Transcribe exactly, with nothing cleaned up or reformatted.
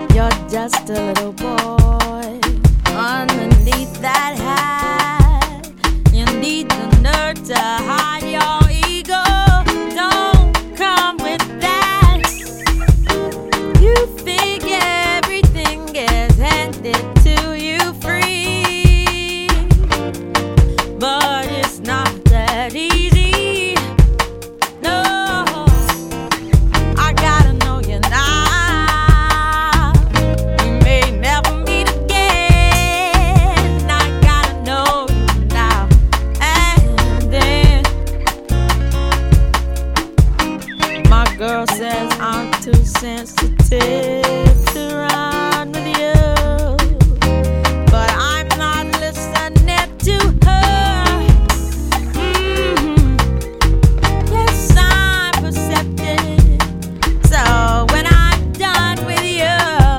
You're just a little boy underneath that hat. You need to nurture.